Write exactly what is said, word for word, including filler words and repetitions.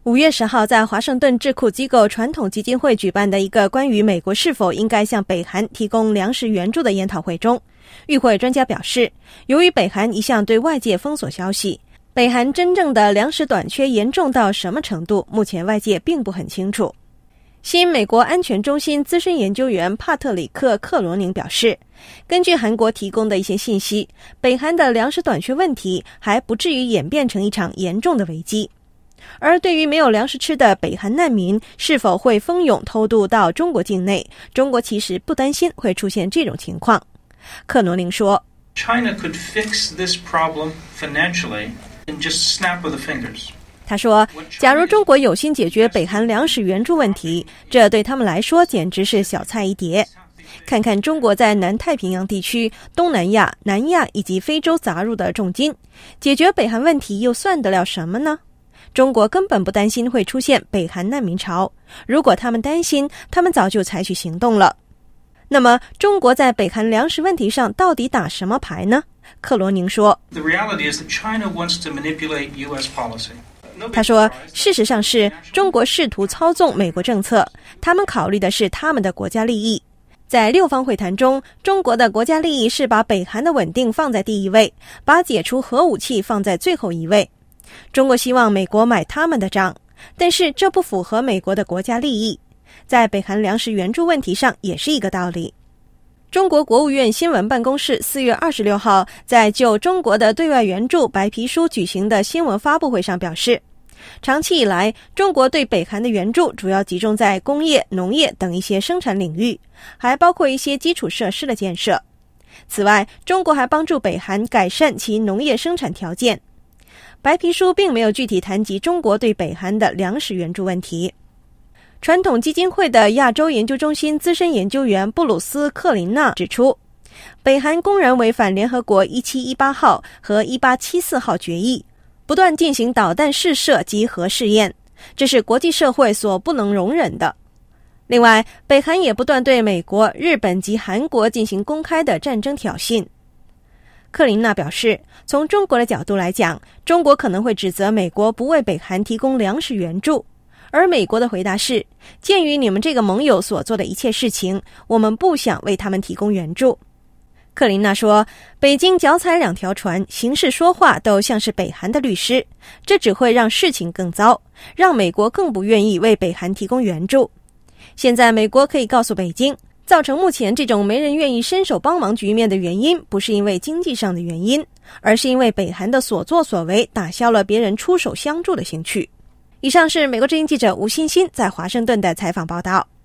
五月十号，在华盛顿智库机构传统基金会举办的一个关于美国是否应该向北韩提供粮食援助的研讨会中，与会专家表示，由于北韩一向对外界封锁消息，北韩真正的粮食短缺严重到什么程度，目前外界并不很清楚。新美国安全中心资深研究员帕特里克·克罗宁表示，根据韩国提供的一些信息，北韩的粮食短缺问题还不至于演变成一场严重的危机。而对于没有粮食吃的北韩难民是否会蜂拥偷渡到中国境内，中国其实不担心会出现这种情况。克罗宁说 China could fix this problem financially and just snap of the fingers. 他说，假如中国有心解决北韩粮食援助问题，这对他们来说简直是小菜一碟。看看中国在南太平洋地区、东南亚、南亚以及非洲砸入的重金，解决北韩问题又算得了什么呢？中国根本不担心会出现北韩难民潮，如果他们担心，他们早就采取行动了。那么，中国在北韩粮食问题上到底打什么牌呢？克罗宁说 The reality is that China wants to manipulate U S policy. 他说，事实上是中国试图操纵美国政策，他们考虑的是他们的国家利益。在六方会谈中，中国的国家利益是把北韩的稳定放在第一位，把解除核武器放在最后一位。中国希望美国买他们的账，但是这不符合美国的国家利益。在北韩粮食援助问题上也是一个道理。中国国务院新闻办公室四月二十六号在就中国的对外援助白皮书举行的新闻发布会上表示，长期以来，中国对北韩的援助主要集中在工业、农业等一些生产领域，还包括一些基础设施的建设。此外，中国还帮助北韩改善其农业生产条件。白皮书并没有具体谈及中国对北韩的粮食援助问题。传统基金会的亚洲研究中心资深研究员布鲁斯·克林纳指出，北韩公然违反联合国一七一八号和一八七四号决议，不断进行导弹试射及核试验，这是国际社会所不能容忍的。另外，北韩也不断对美国、日本及韩国进行公开的战争挑衅。克林纳表示，从中国的角度来讲，中国可能会指责美国不为北韩提供粮食援助，而美国的回答是，鉴于你们这个盟友所做的一切事情，我们不想为他们提供援助。克林纳说，北京脚踩两条船，行事说话都像是北韩的律师，这只会让事情更糟，让美国更不愿意为北韩提供援助。现在美国可以告诉北京，造成目前这种没人愿意伸手帮忙局面的原因，不是因为经济上的原因，而是因为北韩的所作所为打消了别人出手相助的兴趣。以上是美国之音记者吴欣欣在华盛顿的采访报道。